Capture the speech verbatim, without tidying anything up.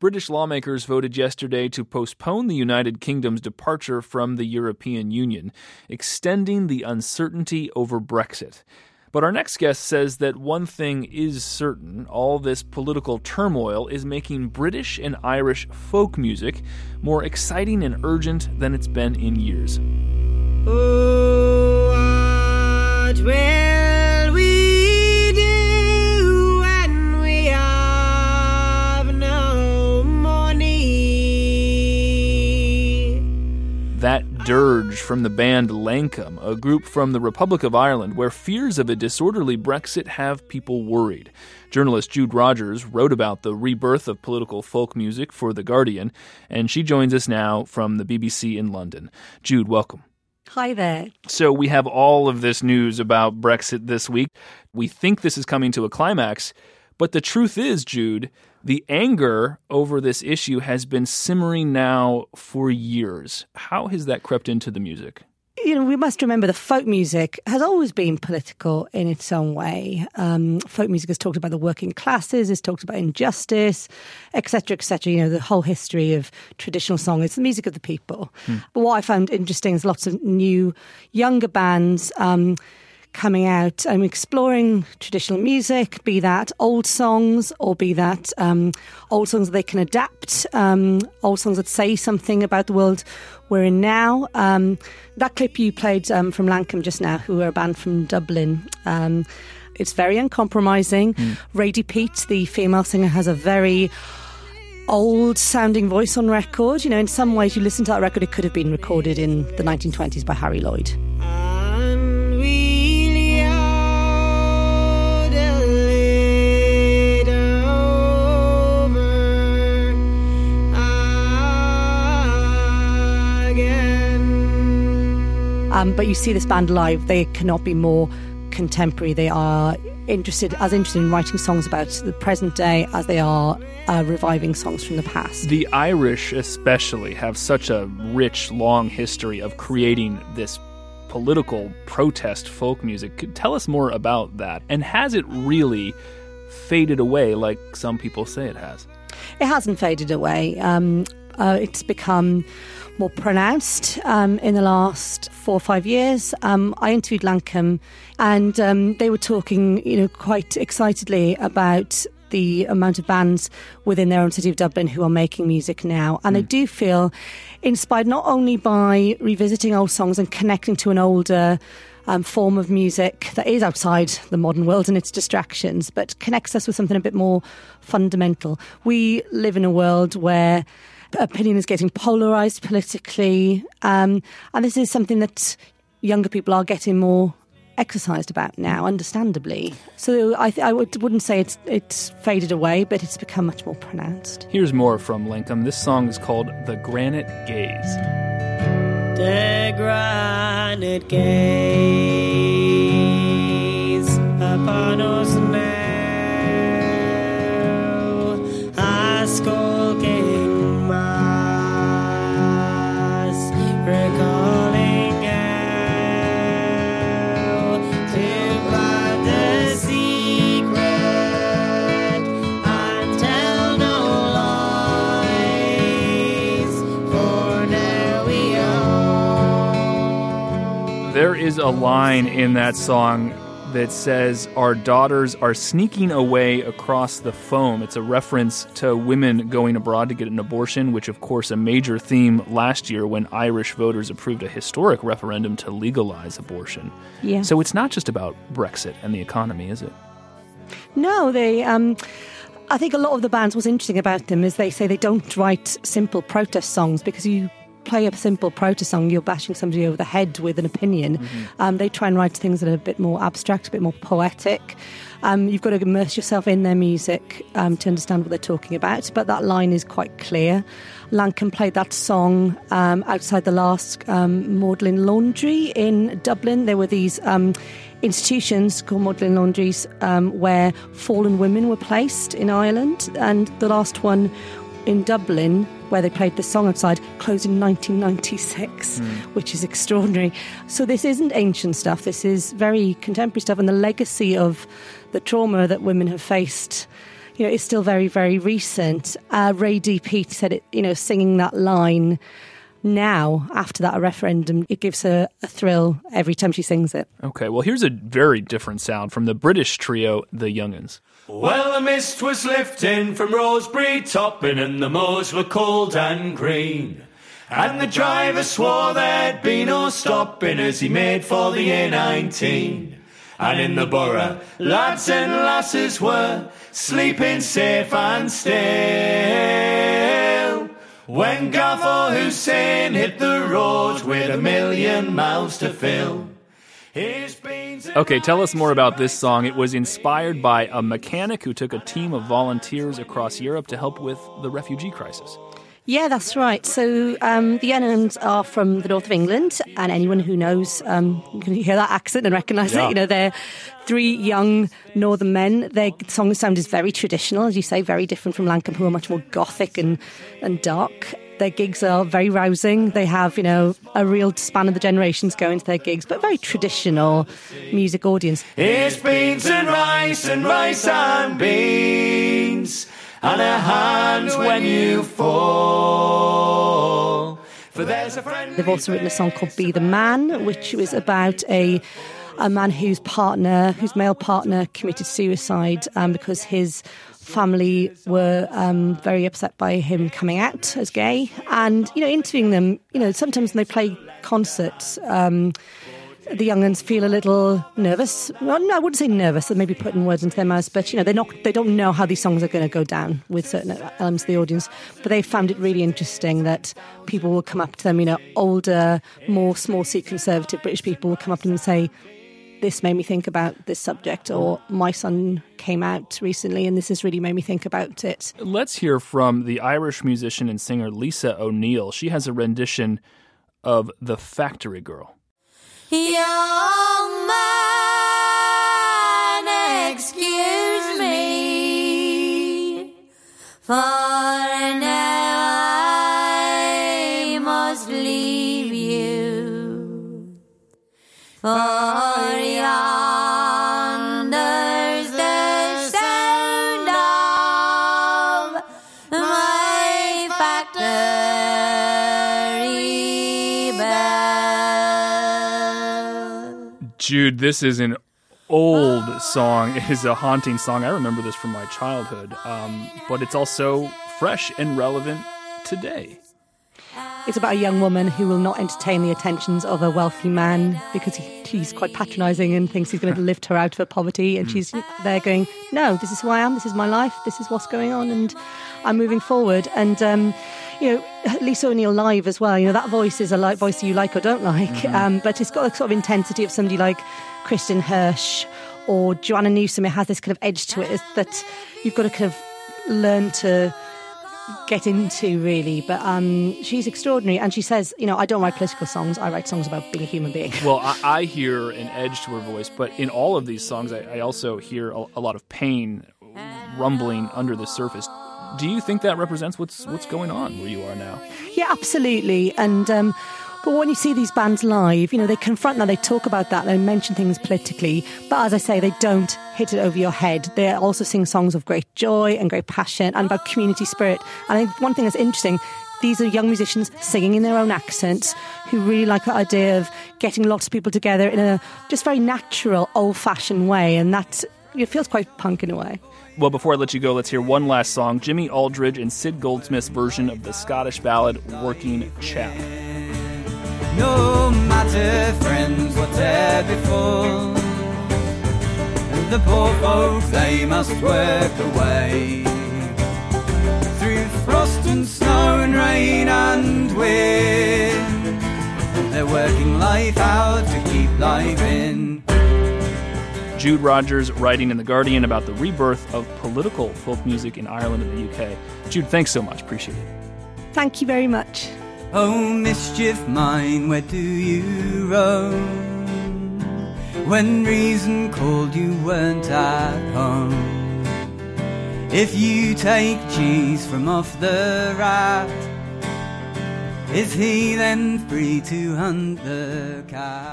British lawmakers voted yesterday to postpone the United Kingdom's departure from the European Union, extending the uncertainty over Brexit. But our next guest says that one thing is certain. All this political turmoil is making British and Irish folk music more exciting and urgent than it's been in years. Oh, what will we do when we have no money? That dirge from the band Lankum, a group from the Republic of Ireland where fears of a disorderly Brexit have people worried. Journalist Jude Rogers wrote about the rebirth of political folk music for The Guardian, and she joins us now from the B B C in London. Jude, welcome. Hi there. So we have all of this news about Brexit this week. We think this is coming to a climax, but the truth is, Jude, the anger over this issue has been simmering now for years. How has that crept into the music? You know, we must remember that folk music has always been political in its own way. Um, folk music has talked about the working classes, it's talked about injustice, et cetera, et cetera. You know, the whole history of traditional song is the music of the people. Hmm. But what I found interesting is lots of new, younger bands um, coming out and exploring traditional music, be that old songs or be that um, old songs that they can adapt, um, old songs that say something about the world we're in now. Um, that clip you played um, from Lankum just now, who are a band from Dublin, um, it's very uncompromising. Mm. Radie Peat, the female singer, has a very old-sounding voice on record. You know, in some ways, you listen to that record, it could have been recorded in the nineteen twenties by Harry Lloyd. Um, but you see this band live, they cannot be more contemporary. They are interested, as interested in writing songs about the present day as they are uh, reviving songs from the past. The Irish especially have such a rich, long history of creating this political protest folk music. Tell us more about that. And has it really faded away like some people say it has? It hasn't faded away. Um, uh, it's become more pronounced um, in the last four or five years. Um, I interviewed Lankum, and um, they were talking, you know, quite excitedly about the amount of bands within their own city of Dublin who are making music now. And mm. they do feel inspired not only by revisiting old songs and connecting to an older um, form of music that is outside the modern world and its distractions, but connects us with something a bit more fundamental. We live in a world where opinion is getting polarised politically, um, and this is something that younger people are getting more exercised about now, understandably. So I, th- I would, wouldn't say it's, it's faded away, but it's become much more pronounced. Here's more from Lankum. This song is called The Granite Gaze. The granite gaze upon us now, a skulking recalling how to find the secret and tell no lies, for now we are. There is a line in that song that says, "Our daughters are sneaking away across the foam." It's a reference to women going abroad to get an abortion, which, of course, a major theme last year when Irish voters approved a historic referendum to legalize abortion. Yeah. So it's not just about Brexit and the economy, is it? No, they... Um, I think a lot of the bands, what's interesting about them is they say they don't write simple protest songs, because you play a simple protest song, you're bashing somebody over the head with an opinion. Mm-hmm. Um, they try and write things that are a bit more abstract, a bit more poetic. Um, you've got to immerse yourself in their music um, to understand what they're talking about. But that line is quite clear. Lankum played that song um, outside the last um, Magdalen Laundry in Dublin. There were these um, institutions called Magdalen Laundries um, where fallen women were placed in Ireland. And the last one in Dublin, where they played the song outside, closed in nineteen ninety-six, mm. which is extraordinary. So this isn't ancient stuff. This is very contemporary stuff, and the legacy of the trauma that women have faced, you know, is still very, very recent. Uh, Ray D. Peat said it, you know, singing that line now, after that referendum, it gives her a thrill every time she sings it. Okay, well, here's a very different sound from the British trio, the Young'uns. Well, the mist was lifting from Rosebery Topping, and the moors were cold and green. And the driver swore there'd be no stopping as he made for the A nineteen. And in the borough, lads and lasses were sleeping safe and still, when Gaffer Hussein hit the road with a million mouths to fill. Okay, tell us more about this song. It was inspired by a mechanic who took a team of volunteers across Europe to help with the refugee crisis. Yeah, that's right. So um, the Young'uns are from the north of England, and anyone who knows, um, you can hear that accent and recognise yeah. it. You know, they're three young northern men. Their song sound is very traditional, as you say, very different from Lankum, who are much more gothic and, and dark. Their gigs are very rousing. They have, you know, a real span of the generations going to their gigs, but very traditional music audience. It's beans and rice and rice and beans, and a hand when you fall. For there's a friend. They've also written a song called Be the Man, which was about a a man whose partner, whose male partner committed suicide um, because his family were um, very upset by him coming out as gay. And, you know, interviewing them, you know, sometimes when they play concerts, um, the Young'uns feel a little nervous. Well, no, I wouldn't say nervous, they're maybe putting words into their mouths, but, you know, they're not, they don't know how these songs are going to go down with certain elements of the audience. But they found it really interesting that people will come up to them, you know, older, more small-C conservative British people will come up to them and say, this made me think about this subject, or my son came out recently and this has really made me think about it. Let's hear from the Irish musician and singer Lisa O'Neill. She has a rendition of The Factory Girl. Young man, excuse me, for now I must leave you, for yonder's the sound of my factory bell. Jude, this is an old song. It is a haunting song. I remember this from my childhood, um, but it's also fresh and relevant today. It's about a young woman who will not entertain the attentions of a wealthy man because he, he's quite patronising and thinks he's going to lift her out of her poverty. And she's there going, no, this is who I am, this is my life, this is what's going on, and I'm moving forward. And, um, you know, Lisa O'Neill live as well, you know, that voice is a like voice you like or don't like, mm-hmm. um, but it's got a sort of intensity of somebody like Kristen Hirsch or Joanna Newsom. It has this kind of edge to it that you've got to kind of learn to get into, really. But um, she's extraordinary, and she says, you know, I don't write political songs, I write songs about being a human being. Well, I, I hear an edge to her voice, but in all of these songs I, I also hear a, a lot of pain rumbling under the surface. Do you think that represents what's what's going on where you are now? Yeah, absolutely. And um, but when you see these bands live, you know, they confront that, they talk about that, they mention things politically, but as I say, they don't hit it over your head. They also sing songs of great joy and great passion and about community spirit. And I think one thing that's interesting, these are young musicians singing in their own accents who really like the idea of getting lots of people together in a just very natural, old-fashioned way, and that, it feels quite punk in a way. Well, before I let you go, let's hear one last song, Jimmy Aldridge and Sid Goldsmith's version of the Scottish ballad Working Chap. No matter, friends, what there befall, the poor folk, they must work away through frost and snow and rain and wind. They're working life out to keep life in. Jude Rogers writing in The Guardian about the rebirth of political folk music in Ireland and the U K. Jude, thanks so much. Appreciate it. Thank you very much. Oh, mischief mine, where do you roam? When reason called you weren't at home. If you take cheese from off the rat, is he then free to hunt the cat?